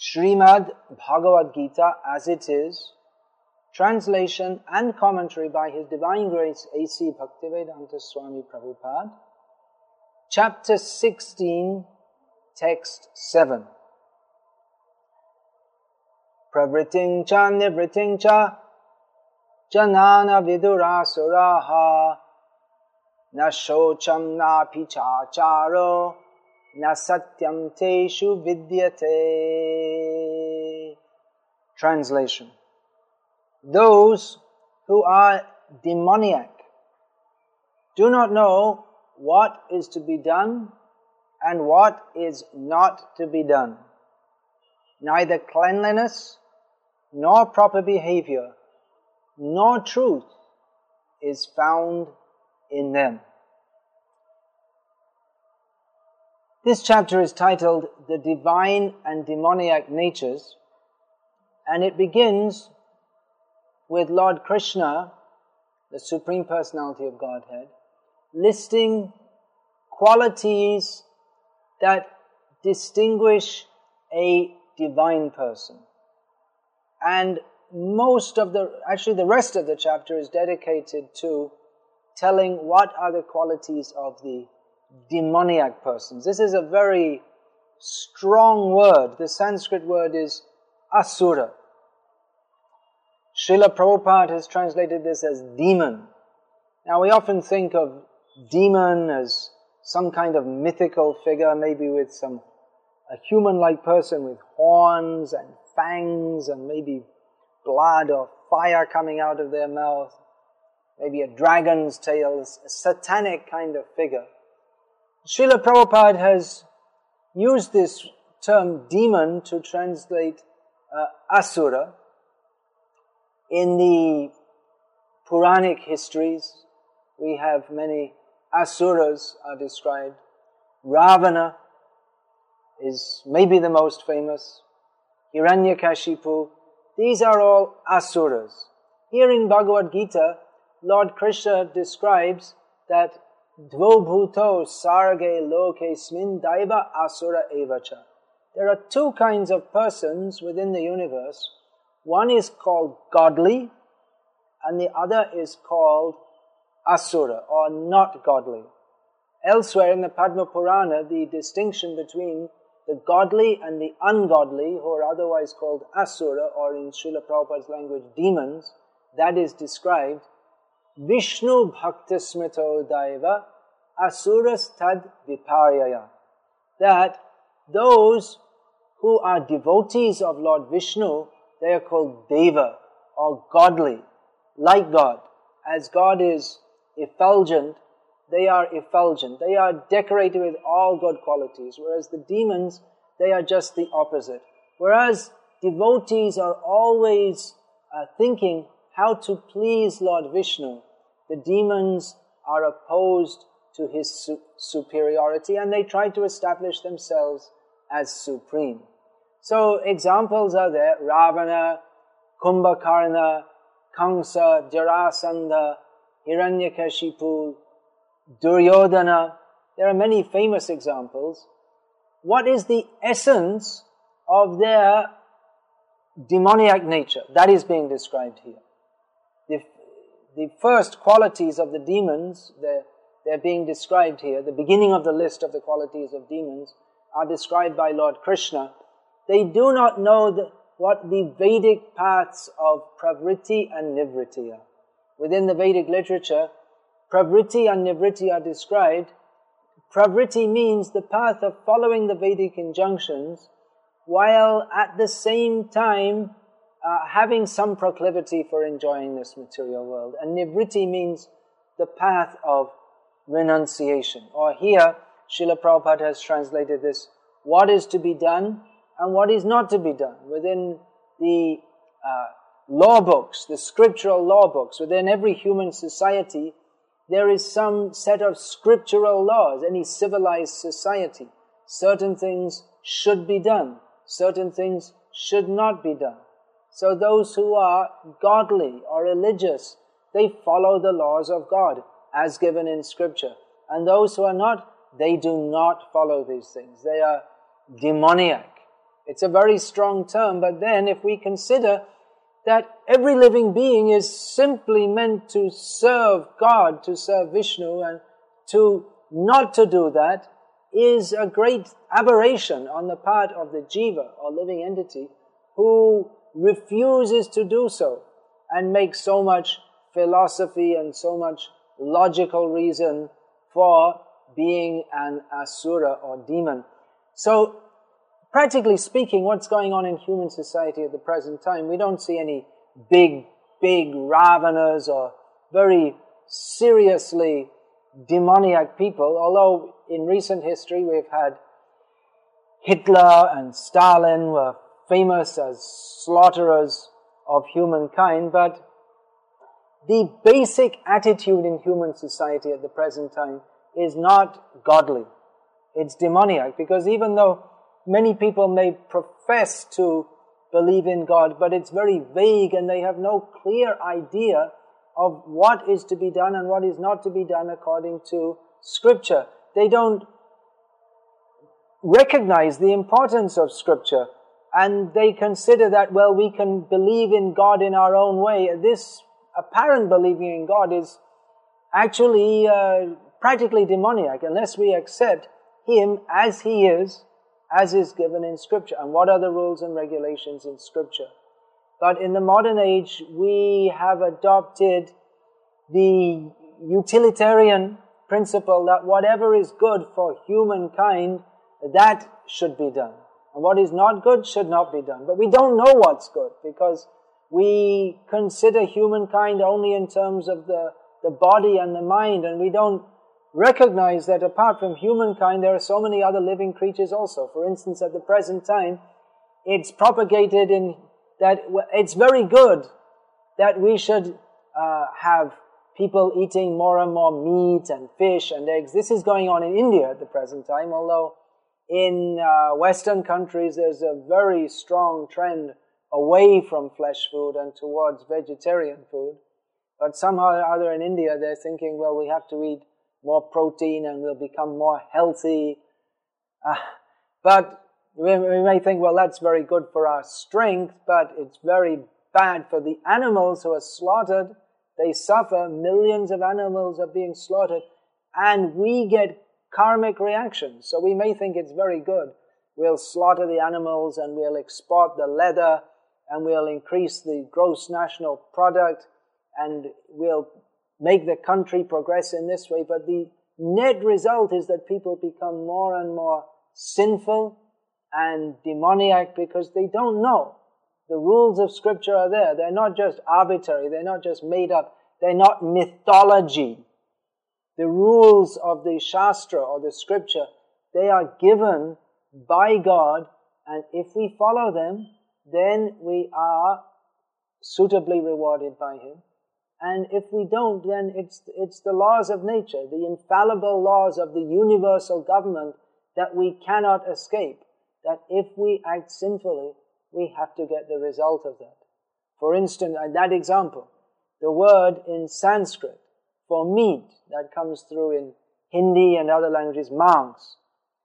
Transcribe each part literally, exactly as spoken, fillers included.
Srimad Bhagavad Gita as it is, translation and commentary by His Divine Grace A C Bhaktivedanta Swami Prabhupada, chapter sixteen, text seven. Pravriting cha nivriting cha janana vidurasuraha na shocham na pichacharo na satyam teshu vidyate. Translation. Those who are demoniac do not know what is to be done and what is not to be done. Neither cleanliness, nor proper behavior, nor truth is found in them. This chapter is titled The Divine and Demoniac Natures, and it begins with Lord Krishna, the Supreme Personality of Godhead, listing qualities that distinguish a divine person. And most of the, actually the rest of the chapter is dedicated to telling what are the qualities of the demoniac persons. This is a very strong word. The Sanskrit word is asura. Srila Prabhupada has translated this as demon. Now we often think of demon as some kind of mythical figure, maybe with some a human-like person with horns and fangs and maybe blood or fire coming out of their mouth, maybe a dragon's tail, a satanic kind of figure. Srila Prabhupada has used this term demon to translate uh, asura. In the Puranic histories, we have many asuras are described. Ravana is maybe the most famous. Hiranyakashipu. These are all asuras. Here in Bhagavad Gita, Lord Krishna describes that Dvobhuto sarge lokesmin daiva asura evacha. There are two kinds of persons within the universe. One is called godly, and the other is called asura, or not godly. Elsewhere in the Padma Purana, the distinction between the godly and the ungodly, who are otherwise called asura, or in Srila Prabhupada's language, demons, that is described, Vishnu bhakta smrito daiva asuras tad viparyaya. That those who are devotees of Lord Vishnu, they are called deva, or godly, like God. As God is effulgent, they are effulgent. They are decorated with all good qualities, whereas the demons, they are just the opposite. Whereas devotees are always uh, thinking how to please Lord Vishnu, the demons are opposed to his su- superiority, and they try to establish themselves as supreme. So examples are there: Ravana, Kumbhakarna, Kamsa, Jarasandha, Hiranyakashipu, Duryodhana. There are many famous examples. What is the essence of their demoniac nature? That is being described here. The, the first qualities of the demons, they're, they're being described here. The beginning of the list of the qualities of demons are described by Lord Krishna. They do not know the, what the Vedic paths of Pravritti and Nivritti are. Within the Vedic literature, Pravritti and Nivritti are described. Pravritti means the path of following the Vedic injunctions, while at the same time uh, having some proclivity for enjoying this material world. And Nivritti means the path of renunciation. Or here, Srila Prabhupada has translated this, what is to be done and what is not to be done. Within the uh, law books, the scriptural law books, within every human society, there is some set of scriptural laws. Any civilized society, certain things should be done, certain things should not be done. So those who are godly or religious, they follow the laws of God as given in scripture. And those who are not, they do not follow these things. They are demoniac. It's a very strong term, but then if we consider that every living being is simply meant to serve God, to serve Vishnu, and to not to do that is a great aberration on the part of the jiva or living entity who refuses to do so and makes so much philosophy and so much logical reason for being an asura or demon. So, practically speaking, what's going on in human society at the present time, we don't see any big, big Ravanas or very seriously demoniac people, although in recent history we've had Hitler and Stalin were famous as slaughterers of humankind, but the basic attitude in human society at the present time is not godly. It's demoniac, because even though many people may profess to believe in God, but it's very vague and they have no clear idea of what is to be done and what is not to be done according to Scripture. They don't recognize the importance of Scripture, and they consider that, well, we can believe in God in our own way. This apparent believing in God is actually uh, practically demoniac unless we accept Him as He is, as is given in Scripture. And what are the rules and regulations in Scripture? But in the modern age, we have adopted the utilitarian principle that whatever is good for humankind, that should be done. And what is not good should not be done. But we don't know what's good, because we consider humankind only in terms of the, the body and the mind, and we don't recognize that apart from humankind, there are so many other living creatures also. For instance, at the present time, it's propagated in that it's very good that we should uh, have people eating more and more meat and fish and eggs. This is going on in India at the present time, although in uh, Western countries there's a very strong trend away from flesh food and towards vegetarian food. But somehow or other in India they're thinking, well, we have to eat more protein and we'll become more healthy. Uh, but we, we may think, well, that's very good for our strength, but it's very bad for the animals who are slaughtered. They suffer. Millions of animals are being slaughtered, and we get karmic reactions. So we may think it's very good. We'll slaughter the animals and we'll export the leather and we'll increase the gross national product and we'll make the country progress in this way. But the net result is that people become more and more sinful and demoniac because they don't know. The rules of Scripture are there. They're not just arbitrary. They're not just made up. They're not mythology. The rules of the Shastra or the Scripture, they are given by God, and if we follow them, then we are suitably rewarded by Him. And if we don't, then it's, it's the laws of nature, the infallible laws of the universal government that we cannot escape. That if we act sinfully, we have to get the result of that. For instance, that example, the word in Sanskrit for meat, that comes through in Hindi and other languages, mans.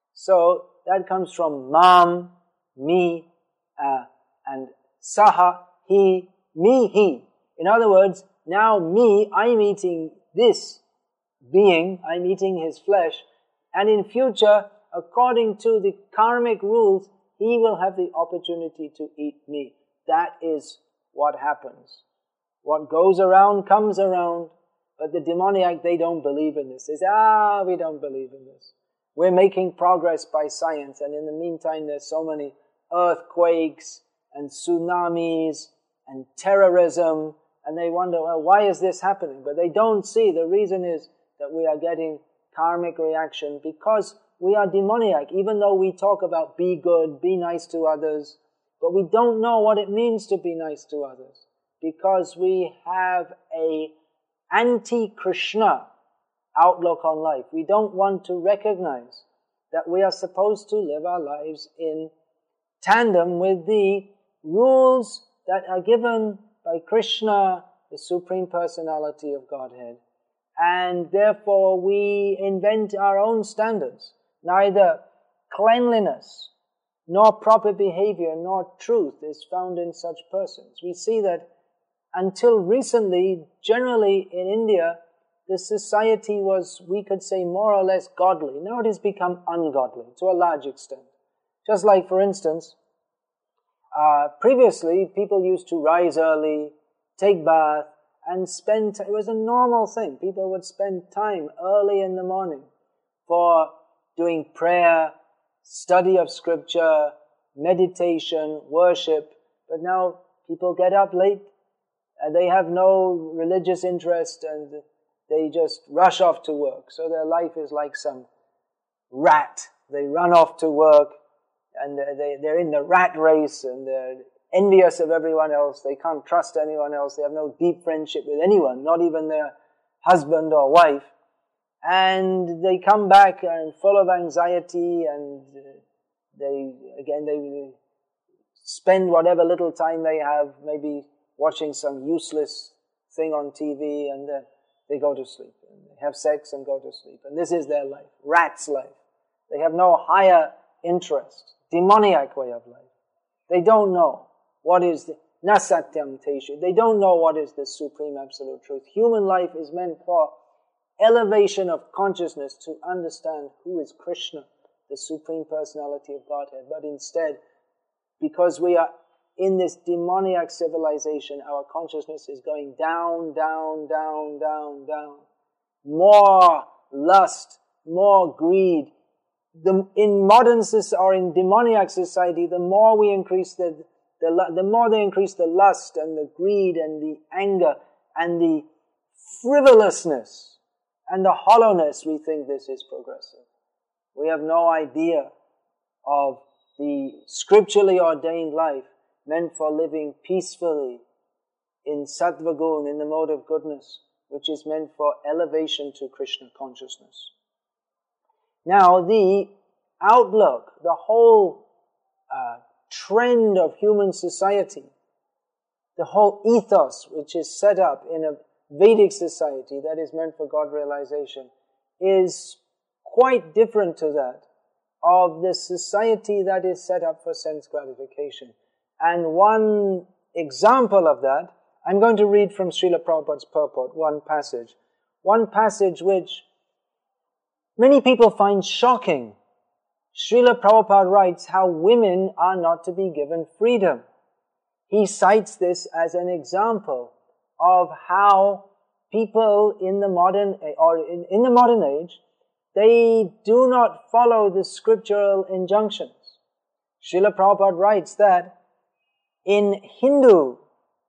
So that comes from mam, me, uh, and saha, he, me, he. In other words, now me, I'm eating this being, I'm eating his flesh, and in future, according to the karmic rules, he will have the opportunity to eat me. That is what happens. What goes around comes around, but the demoniac, they don't believe in this. They say, ah, we don't believe in this. We're making progress by science, and in the meantime there's so many earthquakes and tsunamis and terrorism, and they wonder, well, why is this happening? But they don't see. The reason is that we are getting karmic reaction because we are demoniac, even though we talk about be good, be nice to others, but we don't know what it means to be nice to others because we have a anti-Krishna outlook on life. We don't want to recognize that we are supposed to live our lives in tandem with the rules that are given by Krishna, the Supreme Personality of Godhead. And therefore we invent our own standards. Neither cleanliness, nor proper behavior, nor truth is found in such persons. We see that until recently, generally in India, the society was, we could say, more or less godly. Now it has become ungodly to a large extent. Just like, for instance, uh, previously people used to rise early, take bath, and spend, it was a normal thing. People would spend time early in the morning for doing prayer, study of scripture, meditation, worship. But now people get up late, and they have no religious interest, and they just rush off to work. So their life is like some rat. They run off to work, and they, they're in the rat race, and they're envious of everyone else. They can't trust anyone else. They have no deep friendship with anyone, not even their husband or wife. And they come back and full of anxiety, and they, again, they spend whatever little time they have, maybe watching some useless thing on T V, and then they go to sleep. And they have sex and go to sleep. And this is their life, rat's life. They have no higher interest, demoniac way of life. They don't know what is the nasatyam teshu. They don't know what is the supreme absolute truth. Human life is meant for elevation of consciousness, to understand who is Krishna, the Supreme Personality of Godhead. But instead, because we are in this demoniac civilization, our consciousness is going down, down, down, down, down. More lust, more greed. The, in modern society, or in demoniac society, the more we increase the, the, the more they increase the lust and the greed and the anger and the frivolousness and the hollowness, we think this is progressive. We have no idea of the scripturally ordained life meant for living peacefully in sattva gun, in the mode of goodness, which is meant for elevation to Krishna consciousness. Now, the outlook, the whole uh, trend of human society, the whole ethos which is set up in a Vedic society that is meant for God realization, is quite different to that of the society that is set up for sense gratification. And one example of that, I'm going to read from Srila Prabhupada's purport, one passage. One passage which many people find shocking. Srila Prabhupada writes how women are not to be given freedom. He cites this as an example of how people in the modern, or in, in the modern age, they do not follow the scriptural injunctions. Srila Prabhupada writes that in Hindu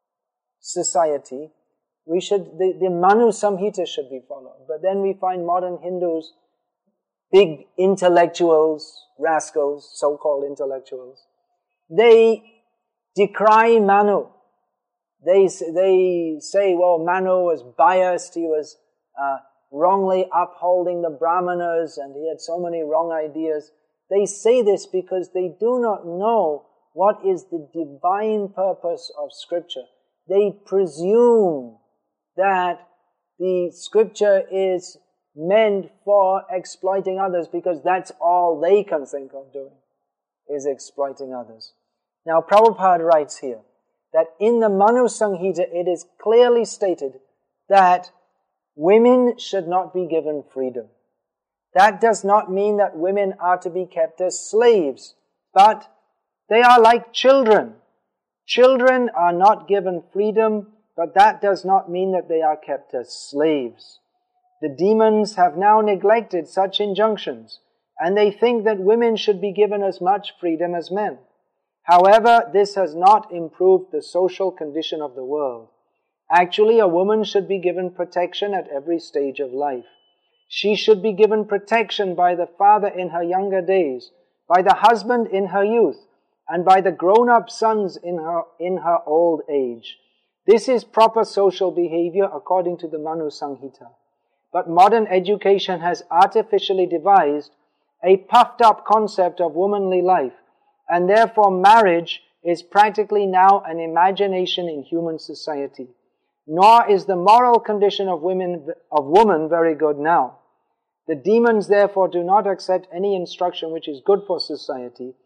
society, we should, the, the Manu Samhita should be followed. But then we find modern Hindus, big intellectuals, rascals, so-called intellectuals, they decry Manu. They, they say, well, Manu was biased, he was uh, wrongly upholding the Brahmanas, and he had so many wrong ideas. They say this because they do not know what is the divine purpose of Scripture. They presume that the Scripture is meant for exploiting others because that's all they can think of doing, is exploiting others. Now, Prabhupada writes here that in the Manu Samhita it is clearly stated that women should not be given freedom. That does not mean that women are to be kept as slaves, but they are like children. Children are not given freedom, but that does not mean that they are kept as slaves. The demons have now neglected such injunctions, and they think that women should be given as much freedom as men. However, this has not improved the social condition of the world. Actually, a woman should be given protection at every stage of life. She should be given protection by the father in her younger days, by the husband in her youth, and by the grown-up sons in her, in her old age. This is proper social behavior according to the Manu Samhita. But modern education has artificially devised a puffed-up concept of womanly life, and therefore marriage is practically now an imagination in human society. Nor is the moral condition of women of woman very good now. The demons therefore do not accept any instruction which is good for society,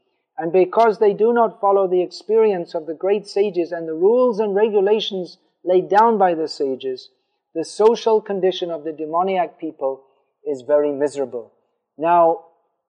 And because they do not follow the experience of the great sages and the rules and regulations laid down by the sages, the social condition of the demoniac people is very miserable. Now,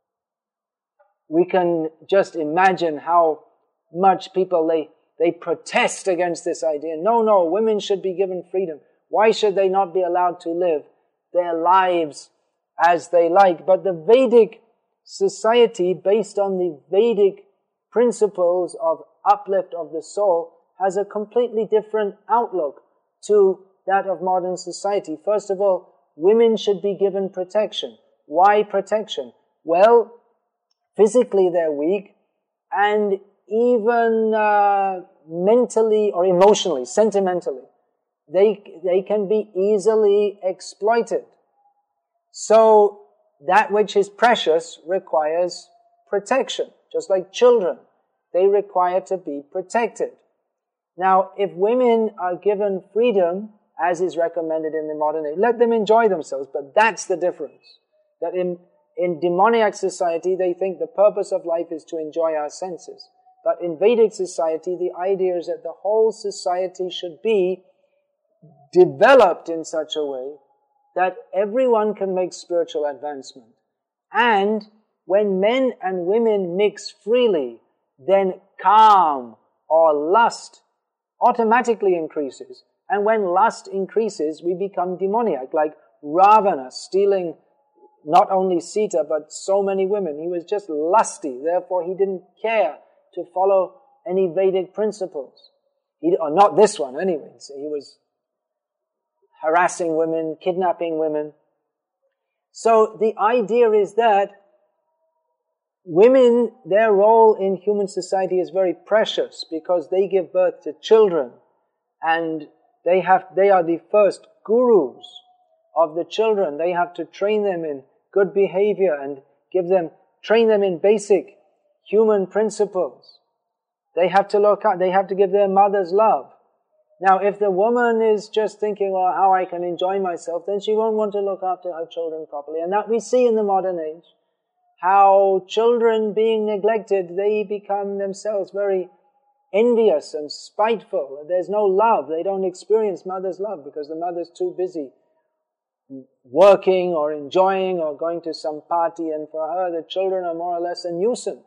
we can just imagine how much people, they, they protest against this idea. No, no, women should be given freedom. Why should they not be allowed to live their lives as they like? But the Vedic society, based on the Vedic principles of uplift of the soul, has a completely different outlook to that of modern society. First of all, women should be given protection. Why protection? Well, physically they're weak, and even uh, mentally or emotionally, sentimentally, they, they can be easily exploited. So, that which is precious requires protection, just like children. They require to be protected. Now, if women are given freedom, as is recommended in the modern age, let them enjoy themselves, but that's the difference. That in, in demoniac society, they think the purpose of life is to enjoy our senses. But in Vedic society, the idea is that the whole society should be developed in such a way that everyone can make spiritual advancement. And when men and women mix freely, then calm or lust automatically increases. And when lust increases, we become demoniac, like Ravana stealing not only Sita, but so many women. He was just lusty, therefore he didn't care to follow any Vedic principles. He, or not this one anyway. So he was harassing women, kidnapping women. So the idea is that women, their role in human society is very precious because they give birth to children, and they have they are the first gurus of the children. They have to train them in good behavior and give them train them in basic human principles. They have to look out, they have to give their mothers love. Now, if the woman is just thinking, well, how I can enjoy myself, then she won't want to look after her children properly. And that we see in the modern age, how children being neglected, they become themselves very envious and spiteful. There's no love. They don't experience mother's love because the mother's too busy working or enjoying or going to some party, and for her the children are more or less a nuisance.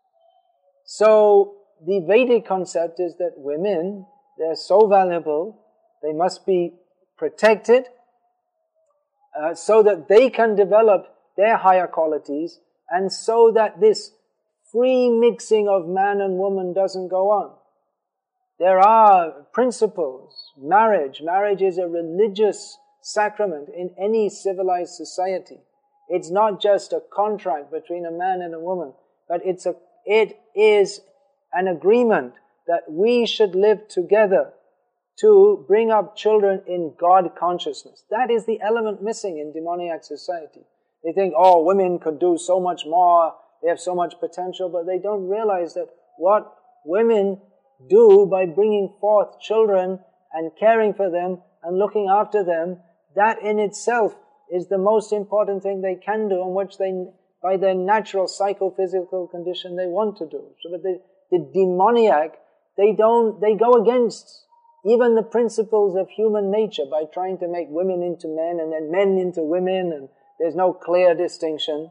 So the Vedic concept is that women, they're so valuable, they must be protected uh, so that they can develop their higher qualities, and so that this free mixing of man and woman doesn't go on. There are principles. Marriage. Marriage is a religious sacrament in any civilized society. It's not just a contract between a man and a woman, but it's a, it is an agreement that we should live together to bring up children in God consciousness. That is the element missing in demoniac society. They think, oh, women could do so much more, they have so much potential, but they don't realize that what women do by bringing forth children and caring for them and looking after them, that in itself is the most important thing they can do, and which they, by their natural psychophysical condition, they want to do. So, but the, the demoniac, they don't, they go against even the principles of human nature by trying to make women into men and then men into women, and there's no clear distinction.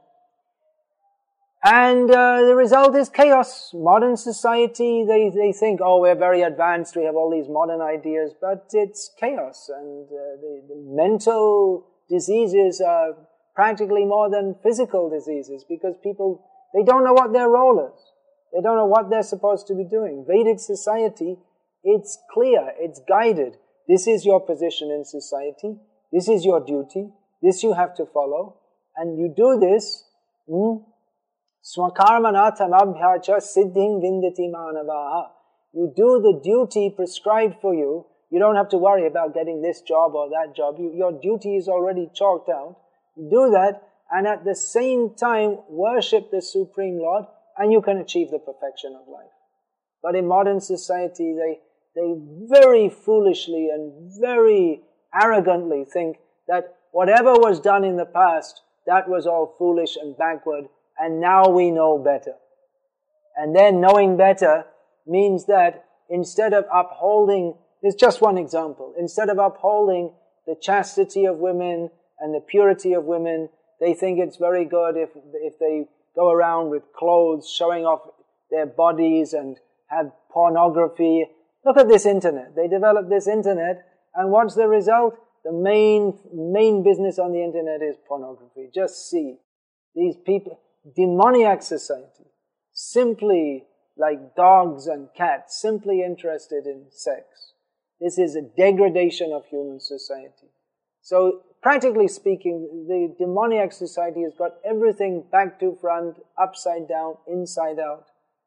And uh, the result is chaos. Modern society, they, they think, oh, we're very advanced, we have all these modern ideas, but it's chaos. And uh, the, the mental diseases are practically more than physical diseases, because people, they don't know what their role is. They don't know what they're supposed to be doing. Vedic society, it's clear, it's guided. This is your position in society. This is your duty. This you have to follow. And you do this, hmm, Swakarmanathamabhyacha siddhing vindati manavaha. You do the duty prescribed for you. You don't have to worry about getting this job or that job. You, your duty is already chalked out. You do that, and at the same time worship the Supreme Lord, and you can achieve the perfection of life. But in modern society, they, they very foolishly and very arrogantly think that whatever was done in the past, that was all foolish and backward, and now we know better. And then knowing better means that instead of upholding, there's just one example, instead of upholding the chastity of women and the purity of women, they think it's very good if if they go around with clothes showing off their bodies and have pornography. Look at this internet. They developed this internet, and what's the result? The main main business on the internet is pornography. Just see. These people, demoniac society, simply like dogs and cats, simply interested in sex. This is a degradation of human society. So, practically speaking, the demoniac society has got everything back to front, upside down, inside out.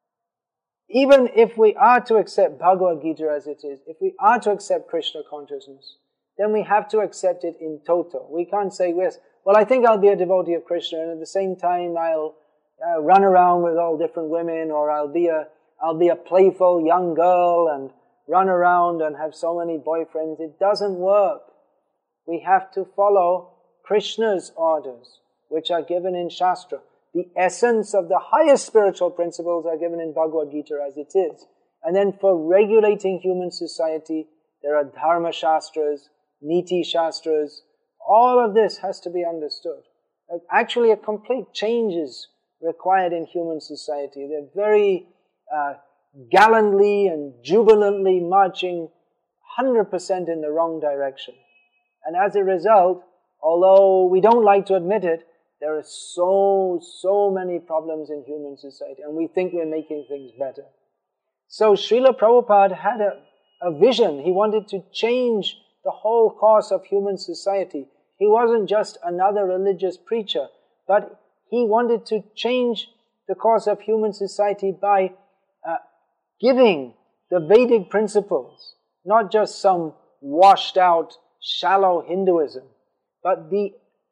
Even if we are to accept Bhagavad Gita as it is, if we are to accept Krishna consciousness, then we have to accept it in toto. We can't say, yes, well, I think I'll be a devotee of Krishna, and at the same time I'll uh, run around with all different women, or I'll be a I'll be a playful young girl and run around and have so many boyfriends. It doesn't work. We have to follow Krishna's orders, which are given in Shastra. The essence of the highest spiritual principles are given in Bhagavad Gita as it is. And then for regulating human society, there are Dharma Shastras, Niti Shastras. All of this has to be understood. Actually, a complete change is required in human society. They're very uh, gallantly and jubilantly marching one hundred percent in the wrong direction. And as a result, although we don't like to admit it, there are so, so many problems in human society, and we think we're making things better. So Srila Prabhupada had a, a vision. He wanted to change the whole course of human society. He wasn't just another religious preacher, but he wanted to change the course of human society by uh, giving the Vedic principles, not just some washed out, shallow Hinduism, but the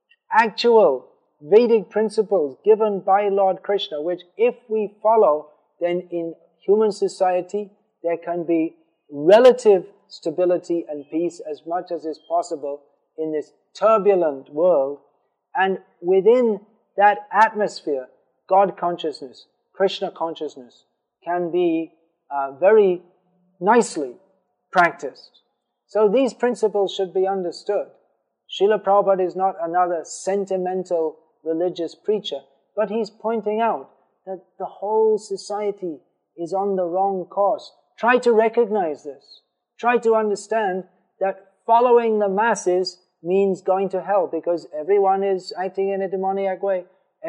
actual Vedic principles given by Lord Krishna, which if we follow, then in human society there can be relative stability and peace as much as is possible in this turbulent world. And within that atmosphere, God consciousness, Krishna consciousness can be uh, very nicely practiced. So these principles should be understood. Srila Prabhupada is not another sentimental religious preacher, but he's pointing out that the whole society is on the wrong course. Try to recognize this. Try to understand that following the masses means going to hell, because everyone is acting in a demoniac way.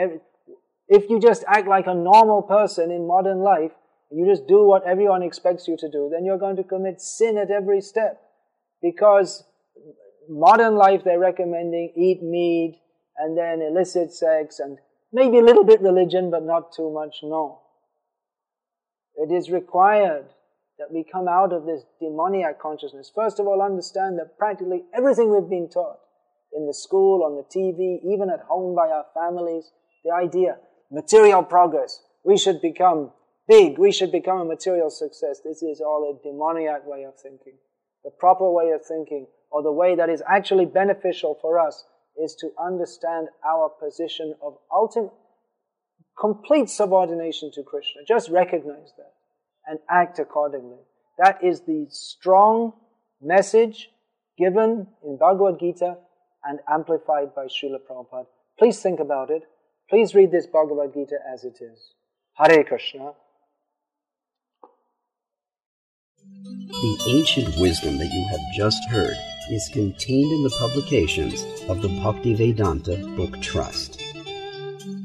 If you just act like a normal person in modern life, you just do what everyone expects you to do, then you're going to commit sin at every step. Because modern life, they're recommending eat meat, and then illicit sex, and maybe a little bit religion, but not too much, no. It is required that we come out of this demoniac consciousness. First of all, understand that practically everything we've been taught, in the school, on the T V, even at home by our families, the idea, material progress, we should become big, we should become a material success. This is all a demoniac way of thinking. The proper way of thinking, or the way that is actually beneficial for us, is to understand our position of ultimate, complete subordination to Krishna. Just recognize that and act accordingly. That is the strong message given in Bhagavad Gita and amplified by Srila Prabhupada. Please think about it. Please read this Bhagavad Gita as it is. Hare Krishna. The ancient wisdom that you have just heard is contained in the publications of the Bhaktivedanta Book Trust.